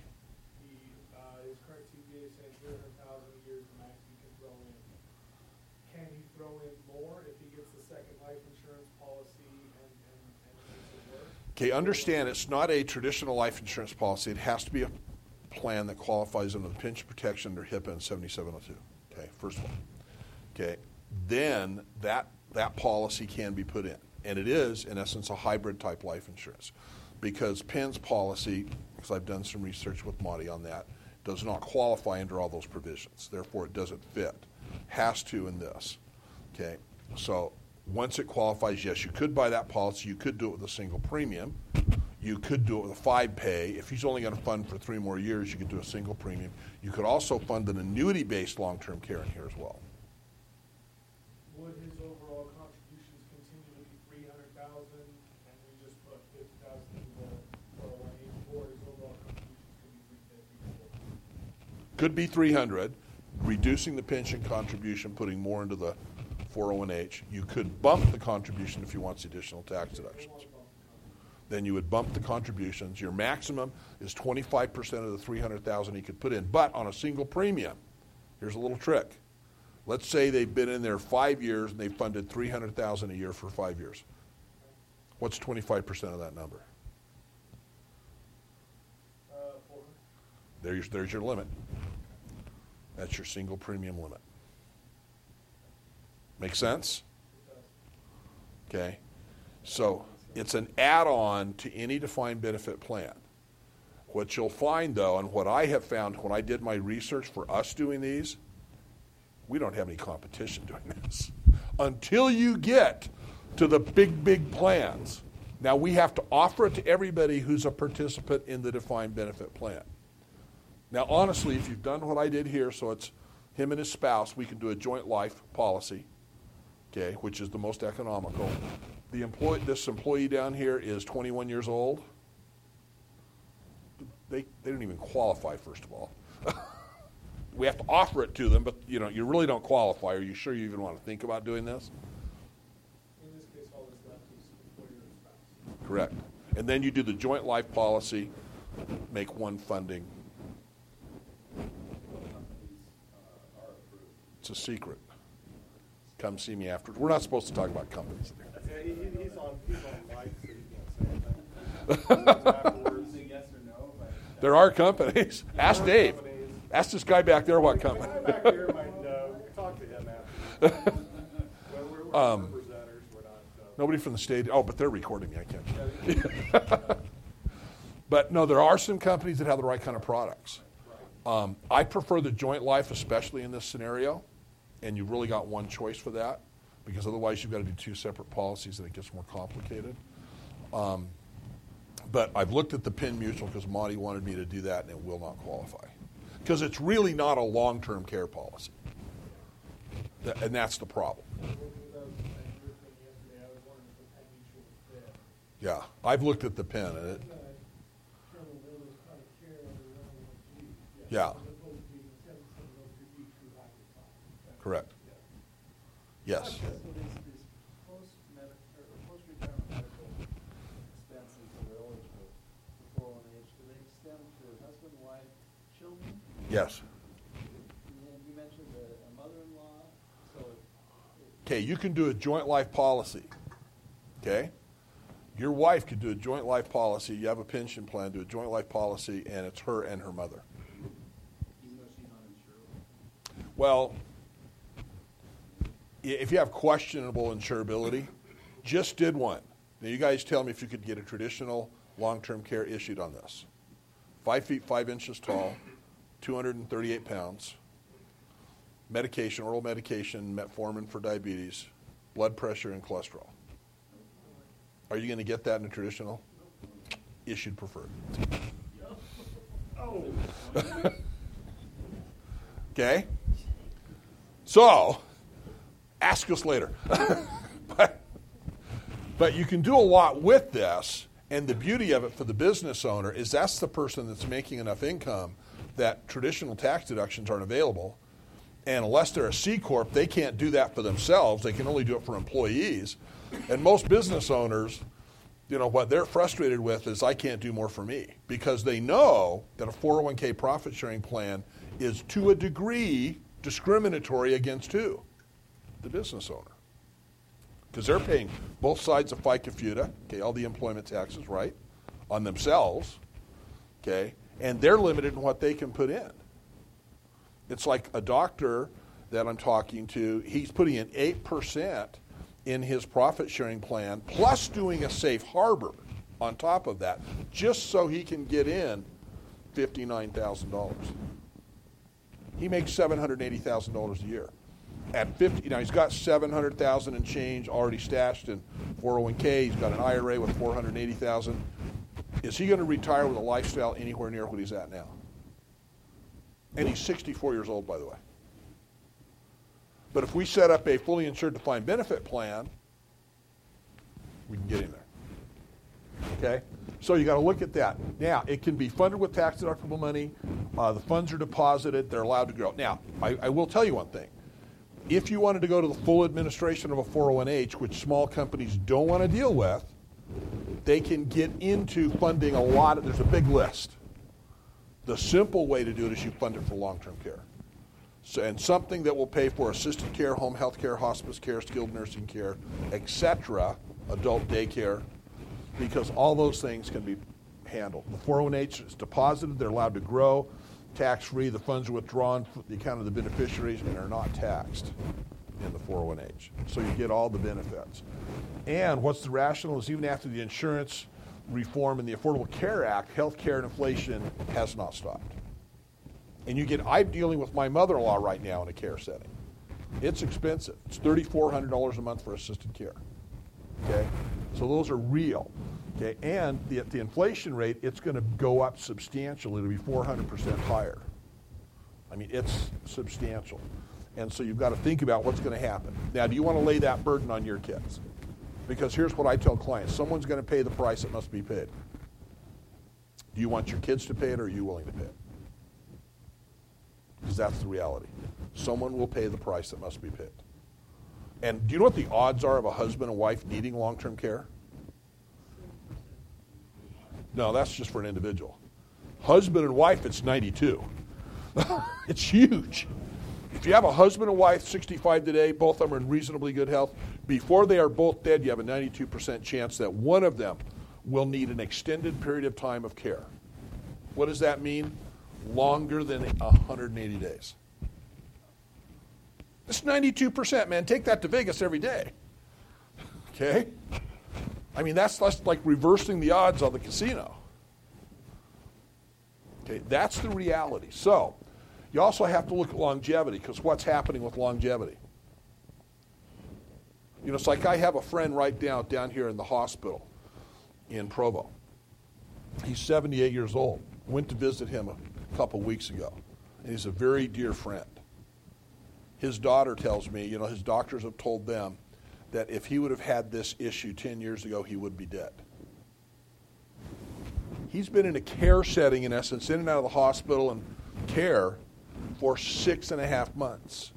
his current TPA is saying 300,000 a year is the max he can throw in. Can he throw in more if he gets the second life insurance policy and makes it work? Okay, understand it's not a traditional life insurance policy. It has to be a plan that qualifies under the pension protection under HIPAA and 7702. Okay, first of all. Okay, then that policy can be put in. And it is, in essence, a hybrid type life insurance. Because Penn's policy, because I've done some research with Monty on that, does not qualify under all those provisions. Therefore, it doesn't fit. Has to in this. Okay, so once it qualifies, yes, you could buy that policy. You could do it with a single premium. You could do it with a 5-pay. If he's only going to fund for 3 more years, you could do a single premium. You could also fund an annuity-based long-term care in here as well. Would his overall contributions continue to be 300,000 and we just put 50,000 in the 401H, or his overall contributions could be 350? Could be 300, reducing the pension contribution, putting more into the 401H. You could bump the contribution if you want the additional tax deductions. Then you would bump the contributions. Your maximum is 25% of the $300,000 you could put in, but on a single premium. Here's a little trick. Let's say they've been in there 5 years and they funded $300,000 a year for 5 years. What's 25% of that number? 400. There's your limit. That's your single premium limit. Make sense? Okay. So it's an add-on to any defined benefit plan. What you'll find, though, and what I have found when I did my research for us doing these, we don't have any competition doing this. Until you get to the big plans. Now, we have to offer it to everybody who's a participant in the defined benefit plan. Now, honestly, if you've done what I did here, so it's him and his spouse, we can do a joint life policy, okay, which is the most economical. This employee down here is 21 years old. They don't even qualify, first of all. We have to offer it to them, but you really don't qualify. Are you sure you even want to think about doing this? In this case, all that's left is employer and spouse. Correct. And then you do the joint life policy, make one funding. It's a secret. Come see me afterwards. We're not supposed to talk about companies. Yeah, he's on live, so you can't say anything. Afterwards. Yes or no? There are companies. Ask Dave. Ask this guy back there what The company. guy back there might know. We can talk to him after. We're presenters. We're not. Nobody from the state. Oh, but they're recording me. I can't. But no, there are some companies that have the right kind of products. I prefer the joint life, especially in this scenario, and you've really got one choice for that, because otherwise you've got to do two separate policies and it gets more complicated. But I've looked at the Penn Mutual because Monty wanted me to do that, and it will not qualify. Because it's really not a long-term care policy. And that's the problem. Yeah, I've looked at the Penn, and it, yeah, correct. Yes. So these post-retirement medical expenses that are eligible for 401H, do they extend to husband, wife, children? Yes. And you mentioned a mother-in-law, so. Okay, you can do a joint life policy. Okay? Your wife could do a joint life policy. You have a pension plan, do a joint life policy, and it's her and her mother. Even though she's uninsured? Well, if you have questionable insurability, just did one. Now, you guys tell me if you could get a traditional long-term care issued on this. 5 feet 5 inches tall, 238 pounds, medication, oral medication, metformin for diabetes, blood pressure, and cholesterol. Are you going to get that in a traditional? Issued preferred. Oh. Okay? So, ask us later. But you can do a lot with this, and the beauty of it for the business owner is that's the person that's making enough income that traditional tax deductions aren't available. And unless they're a C Corp, they can't do that for themselves. They can only do it for employees. And most business owners, what they're frustrated with is I can't do more for me, because they know that a 401k profit sharing plan is to a degree discriminatory against who? The business owner. Because they're paying both sides of FICA FUTA, okay, all the employment taxes, right, on themselves, okay, and they're limited in what they can put in. It's like a doctor that I'm talking to, he's putting in 8% in his profit sharing plan, plus doing a safe harbor on top of that, just so he can get in $59,000. He makes $780,000 a year. At 50, now he's got $700,000 and change already stashed in 401k. He's got an IRA with $480,000. Is he going to retire with a lifestyle anywhere near what he's at now? And he's 64 years old, by the way. But if we set up a fully insured defined benefit plan, we can get him there. Okay? So you got to look at that. Now, it can be funded with tax deductible money. The funds are deposited. They're allowed to grow. Now, I will tell you one thing. If you wanted to go to the full administration of a 401h, which small companies don't want to deal with, they can get into funding a lot of, there's a big list. The simple way to do it is you fund it for long-term care. So, and something that will pay for assisted care, home health care, hospice care, skilled nursing care, etc., adult daycare, because all those things can be handled. The 401h is deposited, they're allowed to grow, tax-free, the funds are withdrawn from the account of the beneficiaries and are not taxed in the 401h. So you get all the benefits. And what's the rationale is even after the insurance reform and the Affordable Care Act, health care and inflation has not stopped. And you get, I'm dealing with my mother-in-law right now in a care setting. It's expensive. It's $3,400 a month for assisted care. Okay? So those are real. Okay? And the inflation rate, it's going to go up substantially. It'll be 400% higher. I mean, it's substantial. And so you've got to think about what's going to happen. Now, do you want to lay that burden on your kids? Because here's what I tell clients. Someone's going to pay the price that must be paid. Do you want your kids to pay it, or are you willing to pay it? Because that's the reality. Someone will pay the price that must be paid. And do you know what the odds are of a husband and wife needing long-term care? No, that's just for an individual. Husband and wife, it's 92. It's huge. If you have a husband and wife, 65 today, both of them are in reasonably good health, before they are both dead, you have a 92% chance that one of them will need an extended period of time of care. What does that mean? Longer than 180 days. It's 92%, man. Take that to Vegas every day. Okay? I mean, that's like reversing the odds on the casino. Okay, that's the reality. So, you also have to look at longevity, because what's happening with longevity? You know, it's like I have a friend right down here in the hospital in Provo. He's 78 years old. Went to visit him a couple weeks ago, and he's a very dear friend. His daughter tells me, you know, his doctors have told them that if he would have had this issue 10 years ago, he would be dead. He's been in a care setting, in essence, in and out of the hospital and care for 6.5 months.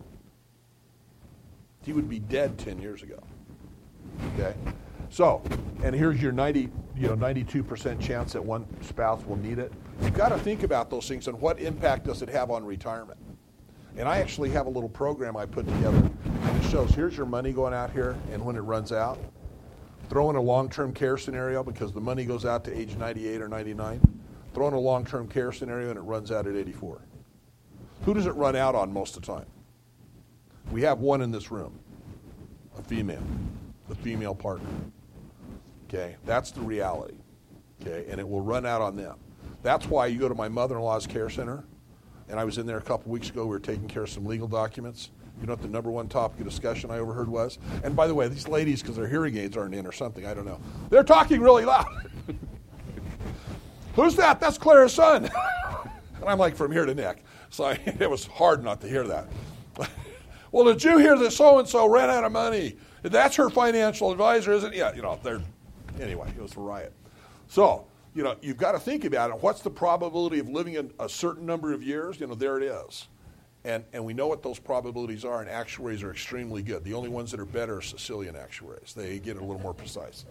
He would be dead 10 years ago. Okay? So, and here's your 92% chance that one spouse will need it. You've got to think about those things and what impact does it have on retirement. And I actually have a little program I put together, and it shows here's your money going out here, and when it runs out, throw in a long-term care scenario, because the money goes out to age 98 or 99. Throw in a long-term care scenario, and it runs out at 84. Who does it run out on most of the time? We have one in this room, a female, the female partner. Okay, that's the reality. Okay, and it will run out on them. That's why you go to my mother-in-law's care center, and I was in there a couple weeks ago. We were taking care of some legal documents. You know what the number one topic of discussion I overheard was? And by the way, these ladies, because their hearing aids aren't in or something, I don't know, they're talking really loud. Who's that? That's Clara's son. And I'm like, from here to neck. So it was hard not to hear that. Well, did you hear that so-and-so ran out of money? That's her financial advisor, isn't it? Yeah, you know, anyway, it was a riot. So, you know, you've got to think about it. What's the probability of living in a certain number of years? You know, there it is. And we know what those probabilities are, and actuaries are extremely good. The only ones that are better are Sicilian actuaries. They get it a little more precise.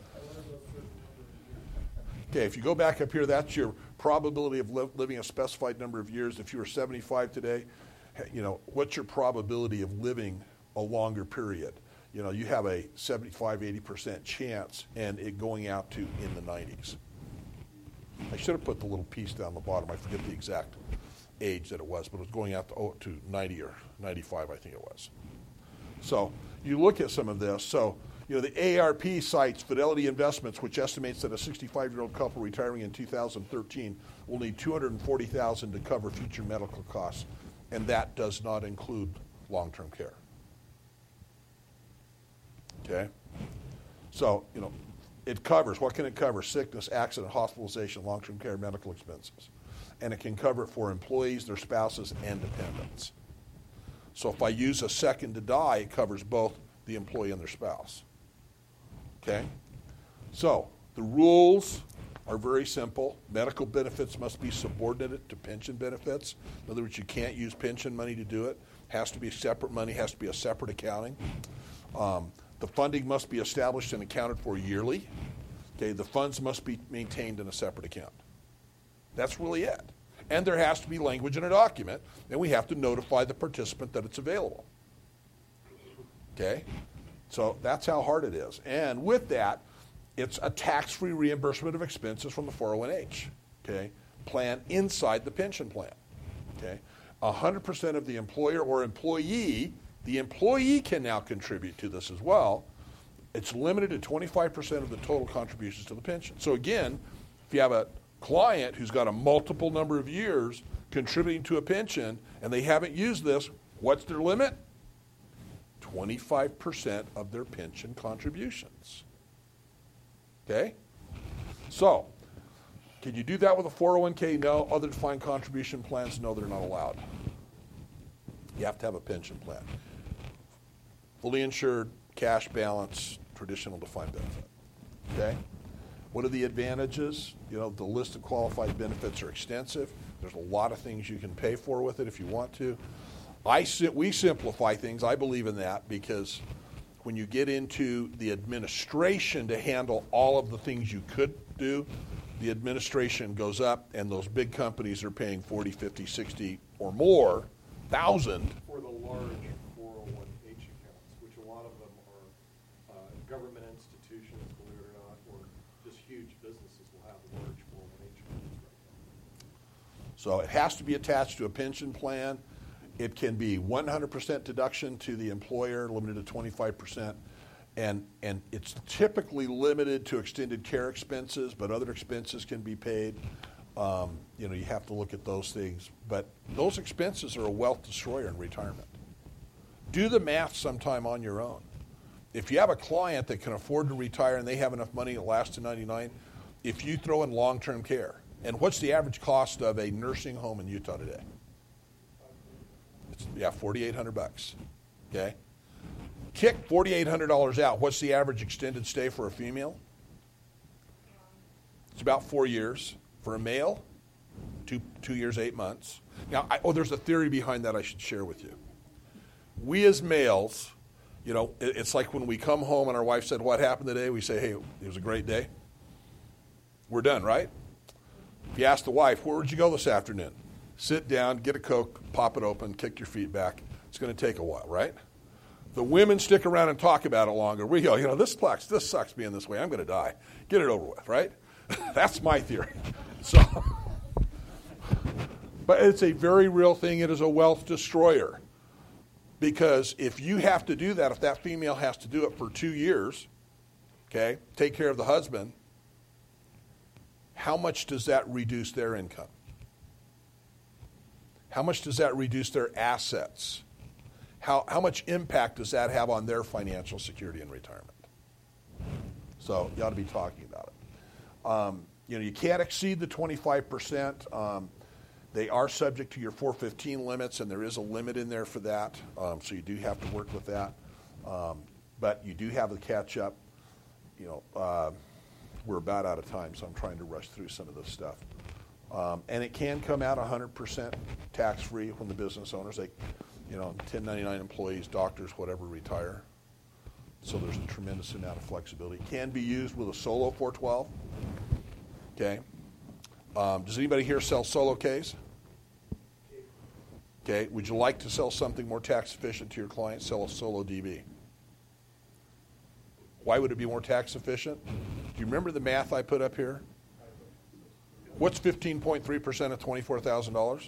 Okay, if you go back up here, that's your probability of living a specified number of years. If you were 75 today, you know, what's your probability of living a longer period? You know, you have a 75, 80% chance, and it going out to in the 90s. I should have put the little piece down the bottom. I forget the exact age that it was, but it was going out to 90 or 95, I think it was. So you look at some of this. So, you know, the AARP cites Fidelity Investments, which estimates that a 65-year-old couple retiring in 2013 will need $240,000 to cover future medical costs, and that does not include long-term care. Okay? So, you know, it covers, what can it cover? Sickness, accident, hospitalization, long-term care, medical expenses. And it can cover it for employees, their spouses, and dependents. So if I use a second to die, it covers both the employee and their spouse. Okay? So the rules are very simple. Medical benefits must be subordinated to pension benefits. In other words, you can't use pension money to do it. Has to be separate money, has to be a separate accounting. The funding must be established and accounted for yearly. Okay, the funds must be maintained in a separate account. That's really it. And there has to be language in a document, and we have to notify the participant that it's available. Okay? So that's how hard it is. And with that, it's a tax-free reimbursement of expenses from the 401h, okay, plan inside the pension plan. Okay? 100% of the employer or employee, the employee can now contribute to this as well. It's limited to 25% of the total contributions to the pension. So again, if you have a client who's got a multiple number of years contributing to a pension and they haven't used this, what's their limit? 25% of their pension contributions. Okay? So, can you do that with a 401k? No. Other defined contribution plans? No, they're not allowed. You have to have a pension plan. Fully insured, cash balance, traditional defined benefit. Okay? What are the advantages? You know, the list of qualified benefits are extensive. There's a lot of things you can pay for with it if you want to. We simplify things. I believe in that because when you get into the administration to handle all of the things you could do, the administration goes up and those big companies are paying 40, 50, 60 or more thousand. For the large 401h accounts, which a lot of them are government institutions, believe it or not, or just huge businesses will have large 401h accounts right now. So it has to be attached to a pension plan. It can be 100% deduction to the employer, limited to 25%. And it's typically limited to extended care expenses, but other expenses can be paid. You have to look at those things. But those expenses are a wealth destroyer in retirement. Do the math sometime on your own. If you have a client that can afford to retire and they have enough money to last to 99, if you throw in long-term care, and what's the average cost of a nursing home in Utah today? It's, $4,800. Okay? Kick $4,800 out. What's the average extended stay for a female? It's about 4 years. For a male, 2 years, 8 months. Now, there's a theory behind that I should share with you. We as males, it's like when we come home and our wife said, "What happened today?" We say, "Hey, it was a great day." We're done, right? If you ask the wife, "Where'd you go this afternoon?" Sit down, get a Coke, pop it open, kick your feet back. It's going to take a while, right? The women stick around and talk about it longer. We go, this sucks being this way. I'm going to die. Get it over with, right? That's my theory. So, but it's a very real thing. It is a wealth destroyer. Because if you have to do that, if that female has to do it for 2 years, okay, take care of the husband, how much does that reduce their income? How much does that reduce their assets? How much impact does that have on their financial security in retirement? So you ought to be talking about it. You can't exceed the 25%. They are subject to your 415 limits, and there is a limit in there for that. So you do have to work with that. But you do have the catch up. We're about out of time, so I'm trying to rush through some of this stuff. And it can come out 100% tax-free when the business owners, 1099 employees, doctors, whatever, retire. So there's a tremendous amount of flexibility. It can be used with a solo 412. Okay. Does anybody here sell solo Ks? Okay. Would you like to sell something more tax efficient to your client? Sell a solo DB. Why would it be more tax efficient? Do you remember the math I put up here? What's 15.3% of $24,000?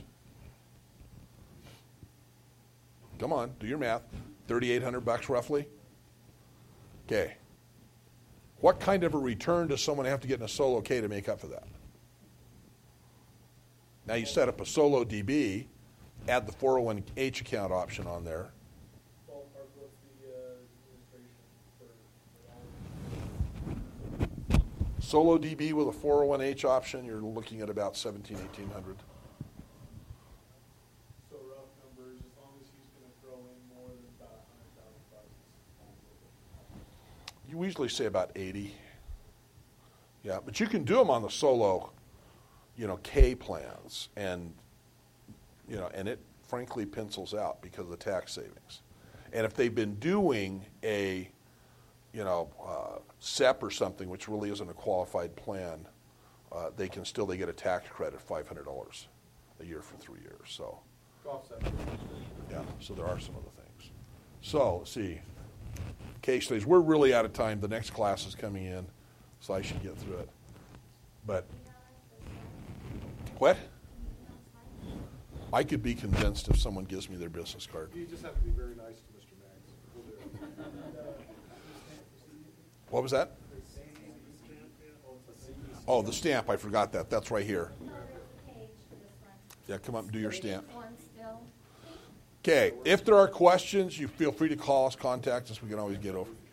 Come on, do your math. $3,800 roughly. Okay. What kind of a return does someone have to get in a solo K to make up for that? Now you set up a solo DB, add the 401h account option on there. Ballpark, what's the administration for Solo DB with a 401h option, you're looking at about $1,700, $1,800. So rough numbers, as long as he's going to throw in more than about $100,000. You usually say about 80. Yeah, but you can do them on the solo, K plans, and frankly pencils out because of the tax savings. And if they've been doing a, SEP or something, which really isn't a qualified plan, they get a tax credit of $500 a year for 3 years. So, Offset. yeah, so there are some other things. So, let's see. Case studies. We're really out of time. The next class is coming in, so I should get through it. But, what? I could be convinced if someone gives me their business card. You just have to be very nice to Mr. Maggs. We'll do it. What was that? Oh, the stamp. I forgot that. That's right here. No, there's a page for this one. Yeah, come up and do your stamp. One still. Okay, if there are questions, you feel free to call us, contact us. We can always get over.